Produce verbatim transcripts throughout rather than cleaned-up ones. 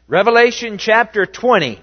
Revelation chapter twenty.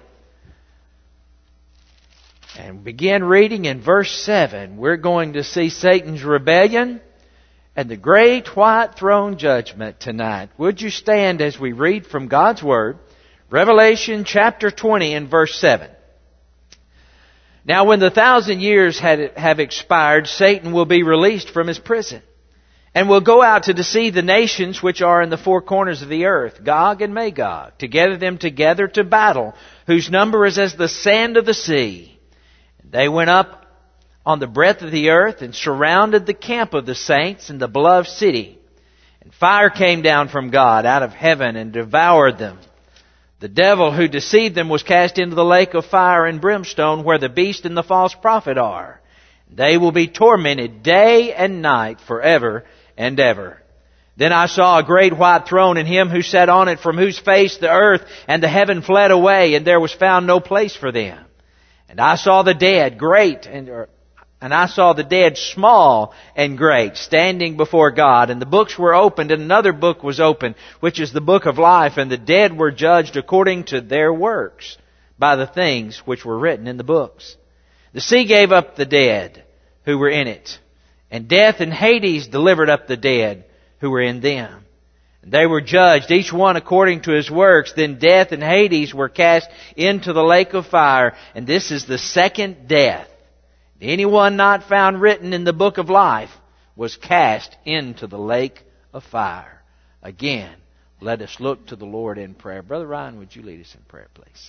And begin reading in verse seven. We're going to see Satan's rebellion and the great white throne judgment tonight. Would you stand as we read from God's Word? Revelation chapter twenty and verse seven. Now when the thousand years had, have expired, Satan will be released from his prison, and will go out to deceive the nations which are in the four corners of the earth, Gog and Magog, to gather them together to battle, whose number is as the sand of the sea. They went up on the breadth of the earth and surrounded the camp of the saints in the beloved city. And fire came down from God out of heaven and devoured them. The devil who deceived them was cast into the lake of fire and brimstone, where the beast and the false prophet are. They will be tormented day and night forever and ever. Then I saw a great white throne, and him who sat on it, from whose face the earth and the heaven fled away, and there was found no place for them. And I saw the dead, great, and, or, and I saw the dead, small and great, standing before God. And the books were opened, and another book was opened, which is the book of life. And the dead were judged according to their works, by the things which were written in the books. The sea gave up the dead who were in it, and death and Hades delivered up the dead who were in them. They were judged, each one according to his works. Then death and Hades were cast into the lake of fire. And this is the second death. Anyone not found written in the book of life was cast into the lake of fire. Again, let us look to the Lord in prayer. Brother Ryan, would you lead us in prayer, please?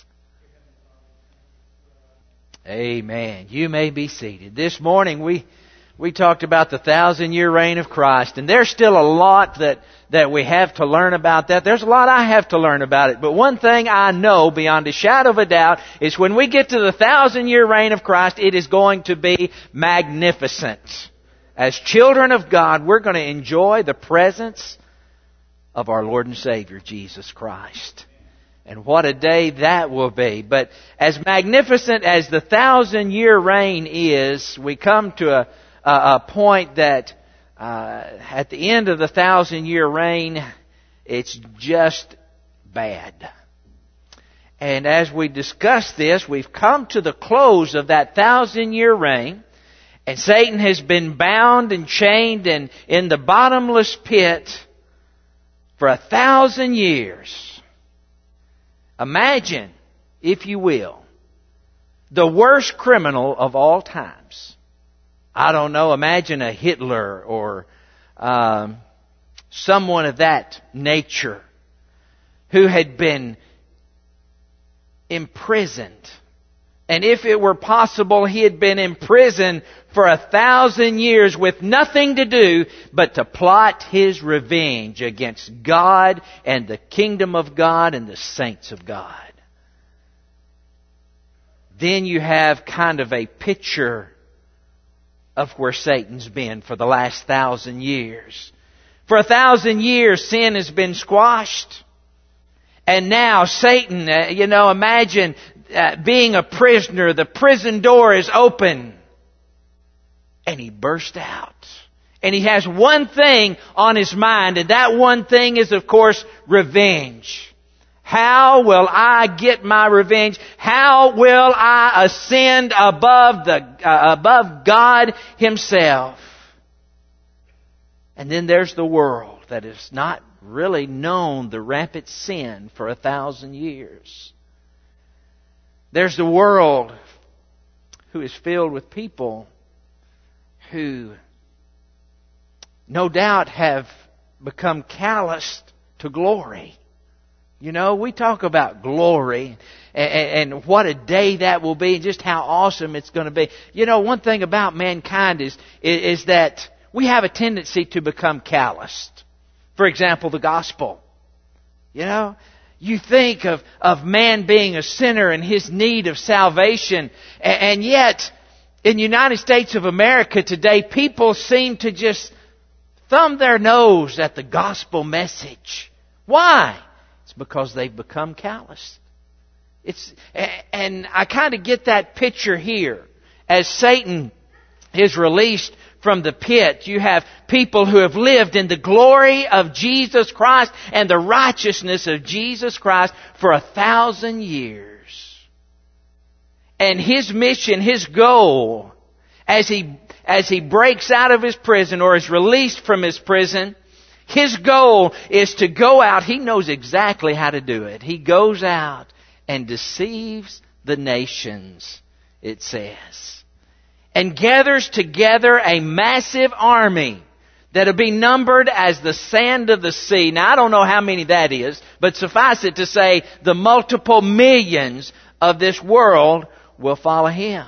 Amen. You may be seated. This morning we... We talked about the thousand-year reign of Christ, and there's still a lot that, that we have to learn about that. There's a lot I have to learn about it. But one thing I know beyond a shadow of a doubt is when we get to the thousand-year reign of Christ, it is going to be magnificent. As children of God, we're going to enjoy the presence of our Lord and Savior, Jesus Christ. And what a day that will be. But as magnificent as the thousand-year reign is, we come to a a point that uh, at the end of the thousand-year reign, it's just bad. And as we discuss this, we've come to the close of that thousand-year reign, and Satan has been bound and chained and in the bottomless pit for a thousand years. Imagine, if you will, the worst criminal of all times. I don't know, imagine a Hitler or um, someone of that nature who had been imprisoned. And if it were possible, he had been imprisoned for a thousand years with nothing to do but to plot his revenge against God and the kingdom of God and the saints of God. Then you have kind of a picture of where Satan's been for the last thousand years. For a thousand years, sin has been squashed. And now Satan, uh, you know, imagine uh, being a prisoner. The prison door is open. And he burst out. And he has one thing on his mind. And that one thing is, of course, revenge. How will I get my revenge? How will I ascend above the uh, above God Himself? And then there's the world that has not really known the rampant sin for a thousand years. There's the world who is filled with people who no doubt have become calloused to glory. You know, we talk about glory and, and what a day that will be and just how awesome it's going to be. You know, one thing about mankind is, is that we have a tendency to become calloused. For example, the gospel. You know, you think of, of man being a sinner and his need of salvation. And, and yet, in the United States of America today, people seem to just thumb their nose at the gospel message. Why? It's because they've become calloused. It's, and I kind of get that picture here as Satan is released from the pit. You have people who have lived in the glory of Jesus Christ and the righteousness of Jesus Christ for a thousand years. And His mission, His goal, as He, as He breaks out of His prison or is released from His prison, His goal is to go out. He knows exactly how to do it. He goes out and deceives the nations, it says, and gathers together a massive army that'll be numbered as the sand of the sea. Now, I don't know how many that is, but suffice it to say, the multiple millions of this world will follow Him.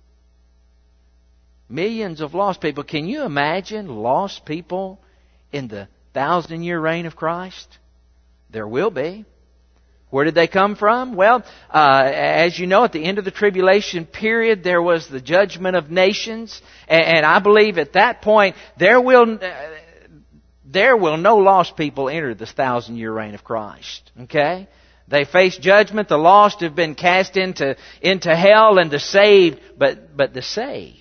Millions of lost people. Can you imagine lost people in the thousand-year reign of Christ? There will be. Where did they come from? Well, uh, as you know, at the end of the tribulation period, there was the judgment of nations. And, and I believe at that point, there will, uh, there will no lost people enter this thousand-year reign of Christ. Okay? They face judgment. The lost have been cast into, into hell, and the saved, but, but the saved,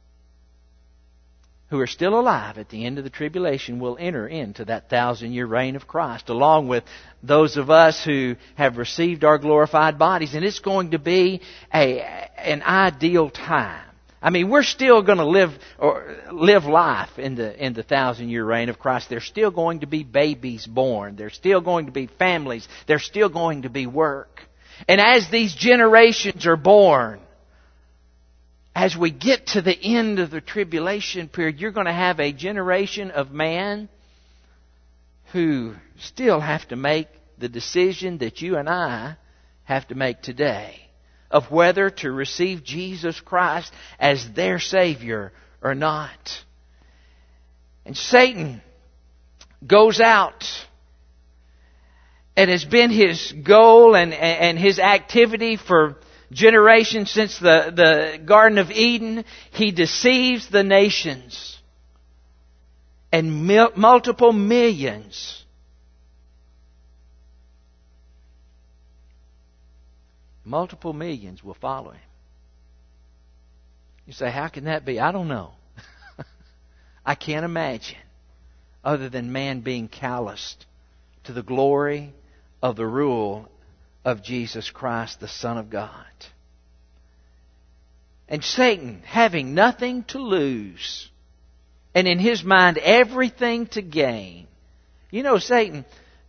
who are still alive at the end of the tribulation, will enter into that thousand-year reign of Christ, along with those of us who have received our glorified bodies. And it's going to be a, an ideal time. I mean, we're still going to live or live life in the in the thousand-year reign of Christ. There's still going to be babies born. There's still going to be families. There's still going to be work. And as these generations are born, as we get to the end of the tribulation period, you're going to have a generation of man who still have to make the decision that you and I have to make today, of whether to receive Jesus Christ as their Savior or not. And Satan goes out, and has been his goal and, and his activity for generations since the, the Garden of Eden. He deceives the nations, and mil- multiple millions multiple millions will follow him. You say, how can that be? I don't know. I can't imagine, other than man being calloused to the glory of the rule of Jesus Christ, the Son of God. And Satan, having nothing to lose, and in his mind everything to gain. You know, Satan,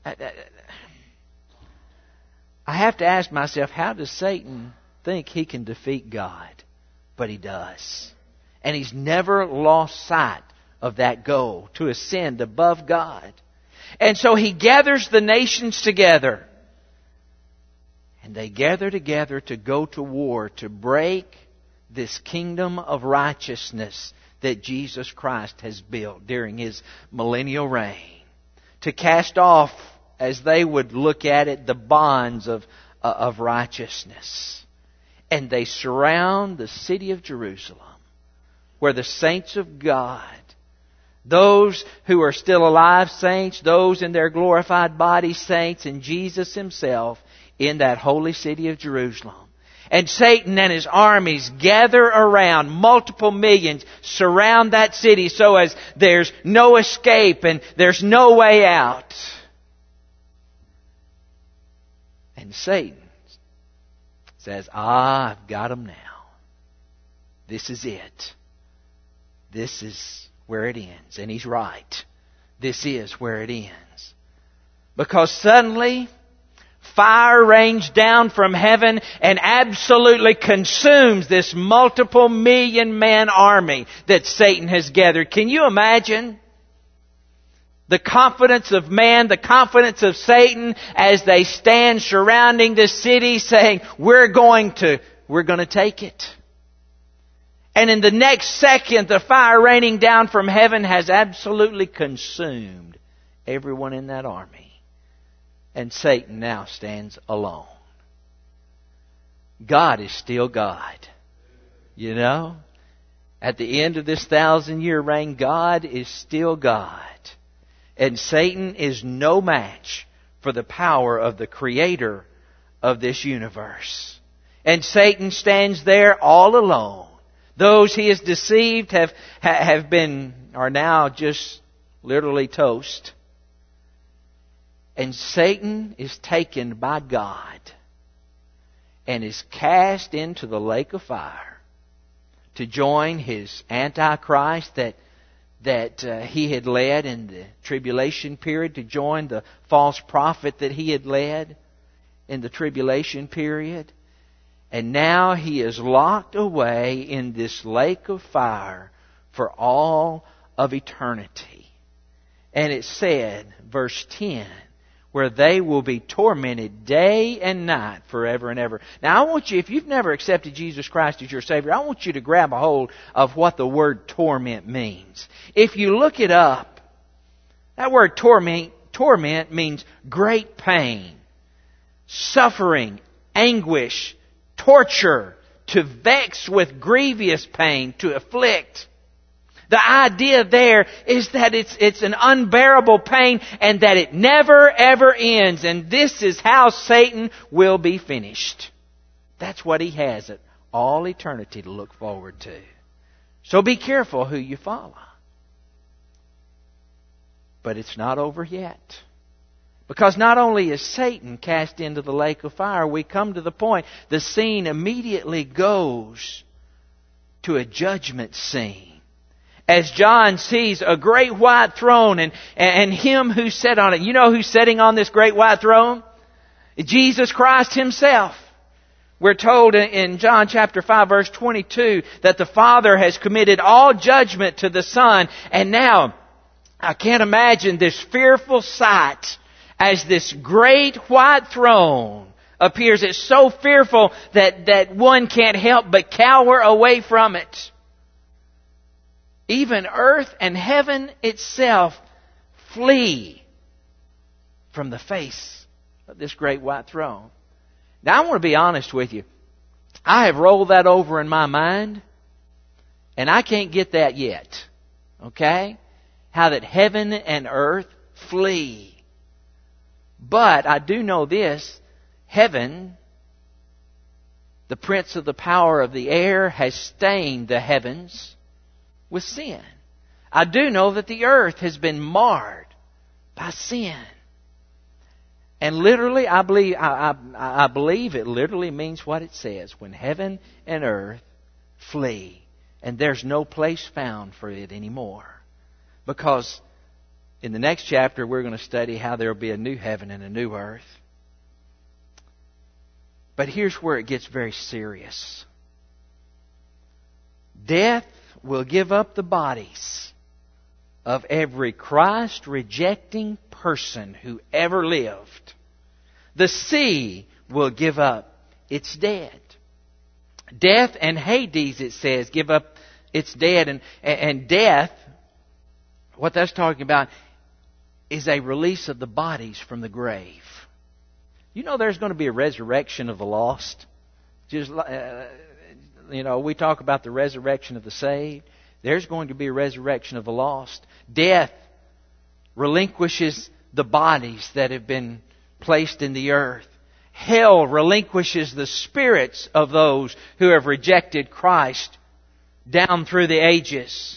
I have to ask myself, how does Satan think he can defeat God? But he does. And he's never lost sight of that goal, to ascend above God. And so he gathers the nations together. And they gather together to go to war, to break this kingdom of righteousness that Jesus Christ has built during His millennial reign. To cast off, as they would look at it, the bonds of, uh, of righteousness. And they surround the city of Jerusalem, where the saints of God, those who are still alive saints, those in their glorified body saints, and Jesus Himself in that holy city of Jerusalem. And Satan and his armies gather around, multiple millions surround that city, so as there's no escape and there's no way out. And Satan says, ah, I've got them now. This is it. This is where it ends. And he's right. This is where it ends. Because suddenly, fire rains down from heaven and absolutely consumes this multiple million man army that Satan has gathered. Can you imagine the confidence of man, the confidence of Satan, as they stand surrounding the city saying, we're going to, we're going to take it. And in the next second, the fire raining down from heaven has absolutely consumed everyone in that army. And Satan now stands alone. God is still God. You know? At the end of this thousand year reign, God is still God. And Satan is no match for the power of the Creator of this universe. And Satan stands there all alone. Those he has deceived have, have been, are now just literally toast. And Satan is taken by God and is cast into the lake of fire to join his Antichrist that that uh, he had led in the tribulation period, to join the false prophet that he had led in the tribulation period. And now he is locked away in this lake of fire for all of eternity. And it said, verse ten, where they will be tormented day and night forever and ever. Now I want you, if you've never accepted Jesus Christ as your Savior, I want you to grab a hold of what the word torment means. If you look it up, that word torment, torment means great pain, suffering, anguish, torture, to vex with grievous pain, to afflict. The idea there is that it's it's an unbearable pain and that it never ever ends. And this is how Satan will be finished. That's what he has at all eternity to look forward to. So be careful who you follow. But it's not over yet. Because not only is Satan cast into the lake of fire, we come to the point, the scene immediately goes to a judgment scene. As John sees a great white throne and, and Him who sat on it. You know who's sitting on this great white throne? Jesus Christ Himself. We're told in John chapter five verse twenty-two that the Father has committed all judgment to the Son. And now, I can't imagine this fearful sight as this great white throne appears. It's so fearful that, that one can't help but cower away from it. Even earth and heaven itself flee from the face of this great white throne. Now I want to be honest with you. I have rolled that over in my mind, and I can't get that yet. Okay? How that heaven and earth flee. But I do know this. Heaven, the prince of the power of the air, has stained the heavens with sin. I do know that the earth has been marred by sin. And literally, I believe, I, I, I believe it literally means what it says. When heaven and earth flee. And there's no place found for it anymore. Because in the next chapter, we're going to study how there will be a new heaven and a new earth. But here's where it gets very serious. Death will give up the bodies of every Christ-rejecting person who ever lived. The sea will give up its dead. Death and Hades, it says, give up its dead. And, and death, what that's talking about, is a release of the bodies from the grave. You know there's going to be a resurrection of the lost. Just uh, You know, we talk about the resurrection of the saved. There's going to be a resurrection of the lost. Death relinquishes the bodies that have been placed in the earth. Hell relinquishes the spirits of those who have rejected Christ down through the ages.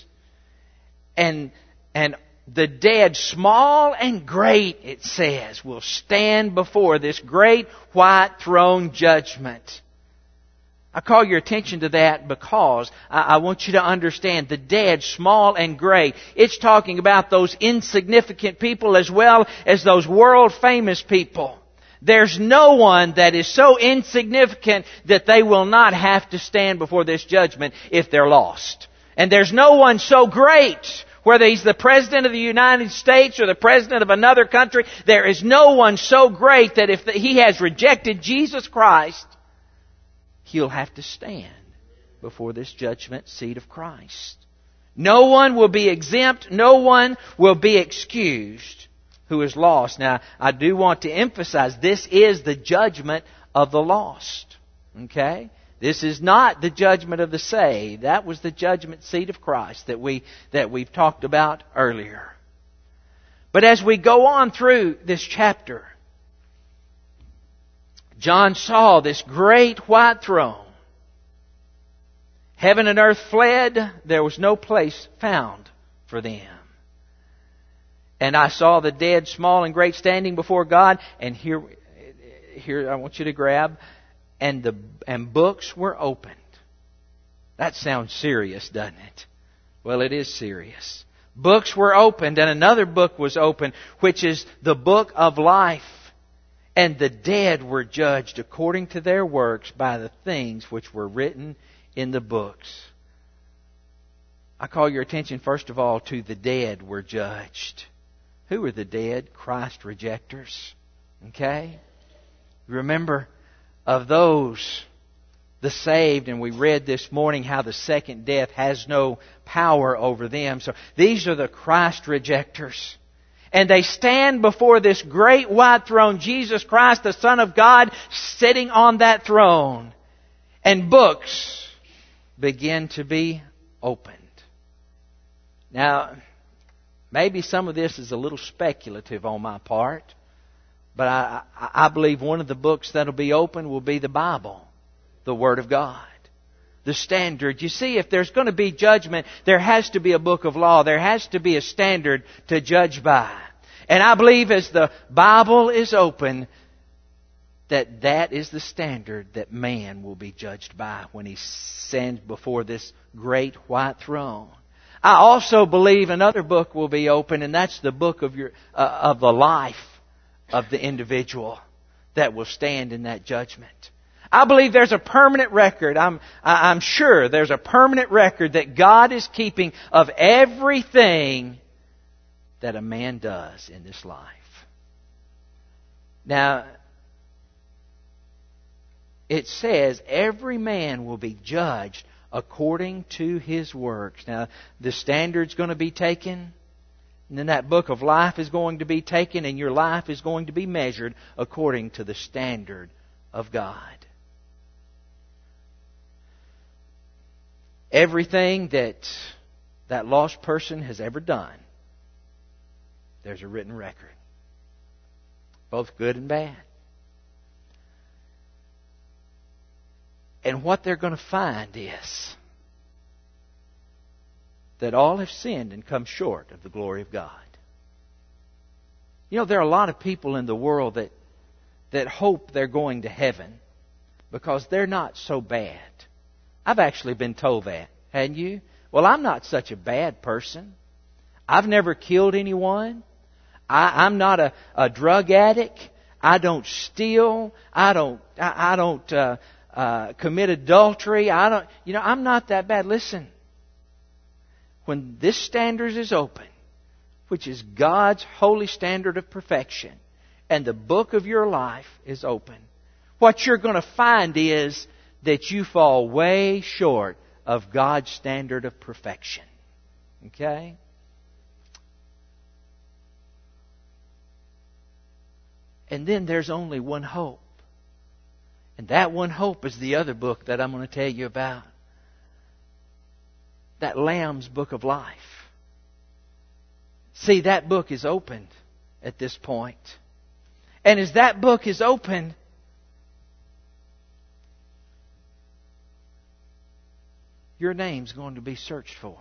And, and the dead, small and great, it says, will stand before this great white throne judgment. I call your attention to that because I, I want you to understand the dead, small and great. It's talking about those insignificant people as well as those world famous people. There's no one that is so insignificant that they will not have to stand before this judgment if they're lost. And there's no one so great, whether he's the President of the United States or the President of another country, there is no one so great that if he has rejected Jesus Christ, he'll have to stand before this judgment seat of Christ. No one will be exempt. No one will be excused who is lost. Now, I do want to emphasize this is the judgment of the lost. Okay? This is not the judgment of the saved. That was the judgment seat of Christ that we that we've talked about earlier. But as we go on through this chapter, John saw this great white throne Heaven and earth fled. There was no place found for them. And I saw the dead, small and great, standing before God. And here, here I want you to grab. And the and books were opened. That sounds serious, doesn't it? Well, it is serious. Books were opened, and another book was opened, which is the book of life. And the dead were judged according to their works by the things which were written in the books. I call your attention, first of all, to the dead were judged. Who are the dead? Christ rejectors. Okay? Remember, of those, the saved, and we read this morning how the second death has no power over them. So these are the Christ rejectors. And they stand before this great white throne, Jesus Christ, the Son of God, sitting on that throne. And books begin to be opened. Now, maybe some of this is a little speculative on my part, but I, I believe one of the books that'll be opened will be the Bible, the Word of God. The standard. You see, if there's going to be judgment, there has to be a book of law. There has to be a standard to judge by. And I believe as the Bible is open, that that is the standard that man will be judged by when he stands before this great white throne. I also believe another book will be open, and that's the book of your uh, of the life of the individual that will stand in that judgment. I believe there's a permanent record. I'm, I'm sure there's a permanent record that God is keeping of everything that a man does in this life. Now, it says every man will be judged according to his works. Now, the standard's going to be taken, and then that book of life is going to be taken, and your life is going to be measured according to the standard of God. Everything that that lost person has ever done, there's a written record. Both good and bad. And what they're going to find is that all have sinned and come short of the glory of God. You know, there are a lot of people in the world that, that hope they're going to heaven because they're not so bad. I've actually been told that, hadn't you? Well, I'm not such a bad person. I've never killed anyone. I, I'm not a, a drug addict. I don't steal. I don't. I, I don't uh, uh, commit adultery. I don't. You know, I'm not that bad. Listen, when this standard is open, which is God's holy standard of perfection, and the book of your life is open, what you're going to find is that you fall way short of God's standard of perfection. Okay? And then there's only one hope. And that one hope is the other book that I'm going to tell you about. That Lamb's Book of Life. See, that book is opened at this point. And as that book is opened, your name's going to be searched for.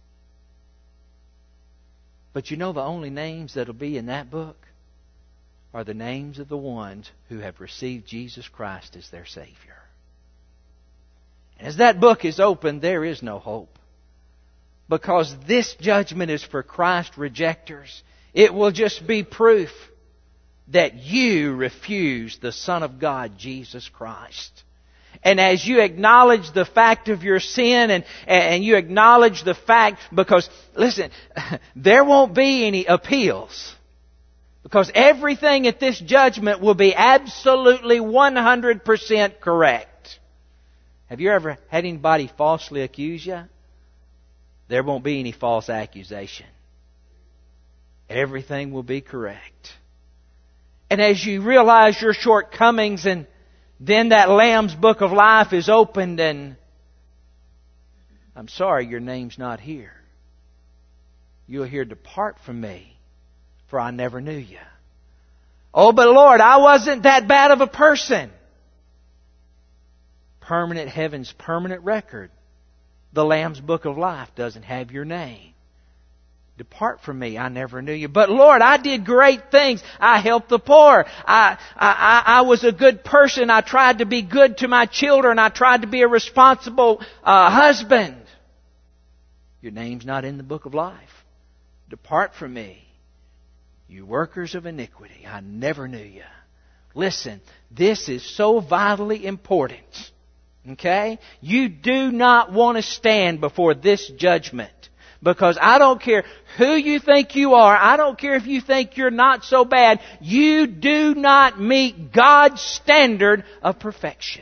But you know the only names that'll be in that book are the names of the ones who have received Jesus Christ as their Savior. And as that book is opened, there is no hope. Because this judgment is for Christ rejectors. It will just be proof that you refuse the Son of God, Jesus Christ. And as you acknowledge the fact of your sin and, and you acknowledge the fact, because, listen, there won't be any appeals. Because everything at this judgment will be absolutely one hundred percent correct. Have you ever had anybody falsely accuse you? There won't be any false accusation. Everything will be correct. And as you realize your shortcomings, and then that Lamb's Book of Life is opened, and I'm sorry, your name's not here. You'll hear, "Depart from me, for I never knew you." Oh, but Lord, I wasn't that bad of a person. Permanent heaven's permanent record the Lamb's Book of Life doesn't have your name. Depart from me, I never knew you. But Lord, I did great things. I helped the poor. I, I, I was a good person. I tried to be good to my children. I tried to be a responsible uh, husband. Your name's not in the Book of Life. Depart from me, you workers of iniquity. I never knew you. Listen, this is so vitally important. Okay? You do not want to stand before this judgment. Because I don't care who you think you are. I don't care if you think you're not so bad. You do not meet God's standard of perfection.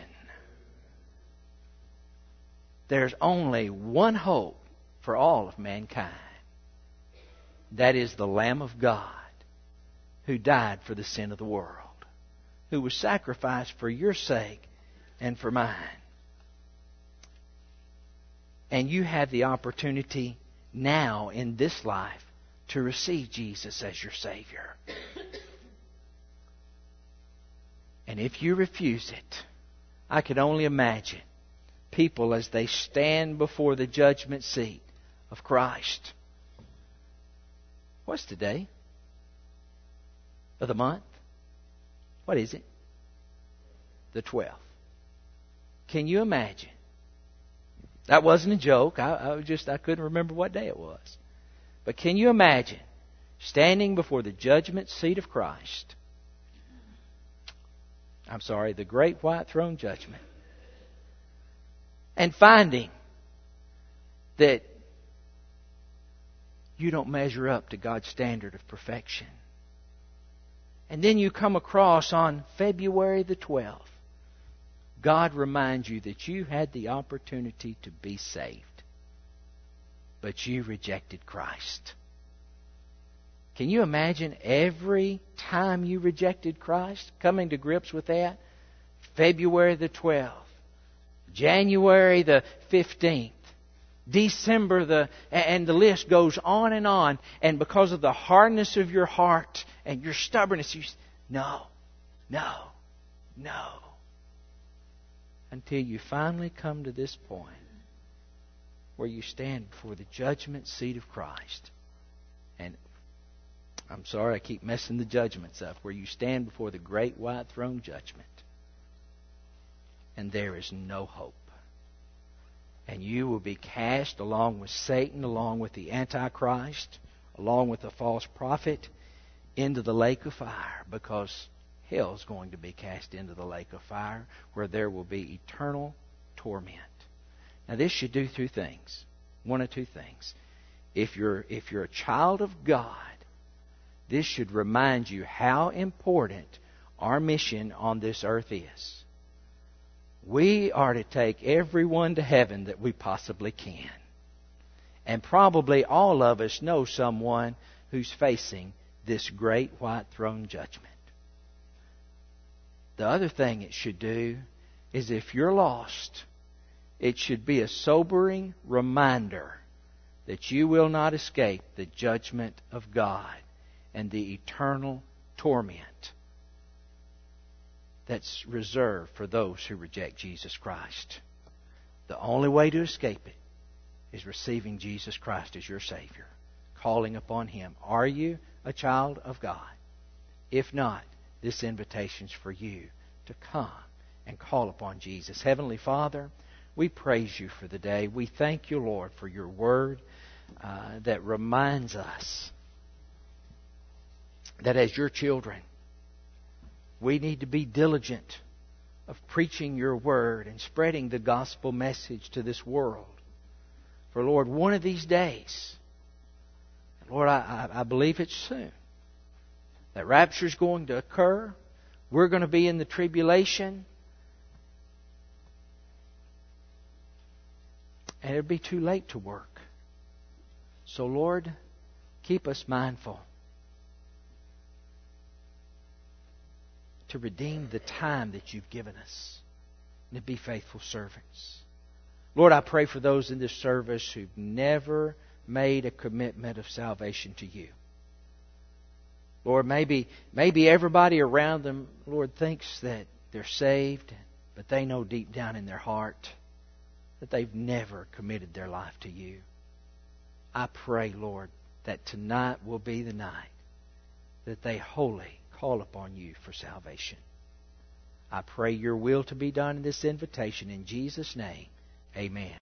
There's only one hope for all of mankind. That is the Lamb of God who died for the sin of the world. Who was sacrificed for your sake and for mine. And you have the opportunity now in this life to receive Jesus as your Savior. And if you refuse it, I can only imagine people as they stand before the judgment seat of Christ. What's today? Of the month? What is it? The twelfth. Can you imagine? That wasn't a joke. I, I was just I couldn't remember what day it was. But can you imagine standing before the judgment seat of Christ? I'm sorry, the great white throne judgment. And finding that you don't measure up to God's standard of perfection. And then you come across on February the twelfth. God reminds you that you had the opportunity to be saved. But you rejected Christ. Can you imagine every time you rejected Christ? Coming to grips with that? February the twelfth. January the fifteenth. December the... And the list goes on and on. And because of the hardness of your heart and your stubbornness, you say, no, no, no. Until you finally come to this point where you stand before the judgment seat of Christ. And I'm sorry I keep messing the judgments up. Where you stand before the great white throne judgment. And there is no hope. And you will be cast along with Satan, along with the Antichrist, along with the false prophet, into the lake of fire. Because hell is going to be cast into the lake of fire where there will be eternal torment. Now this should do two things. One of two things. If you're, if you're a child of God, this should remind you how important our mission on this earth is. We are to take everyone to heaven that we possibly can. And probably all of us know someone who's facing this great white throne judgment. The other thing it should do is if you're lost, it should be a sobering reminder that you will not escape the judgment of God and the eternal torment that's reserved for those who reject Jesus Christ. The only way to escape it is receiving Jesus Christ as your Savior, calling upon Him. Are you a child of God? If not, this invitation's for you to come and call upon Jesus. Heavenly Father, we praise you for the day. We thank you, Lord, for your word uh, that reminds us that as your children, we need to be diligent of preaching your word and spreading the gospel message to this world. For, Lord, one of these days, Lord, I, I believe it's soon, that rapture is going to occur. We're going to be in the tribulation. And it'll be too late to work. So, Lord, keep us mindful to redeem the time that you've given us and to be faithful servants. Lord, I pray for those in this service who've never made a commitment of salvation to you. Lord, maybe maybe everybody around them, Lord, thinks that they're saved, but they know deep down in their heart that they've never committed their life to You. I pray, Lord, that tonight will be the night that they wholly call upon You for salvation. I pray Your will to be done in this invitation. In Jesus' name, amen.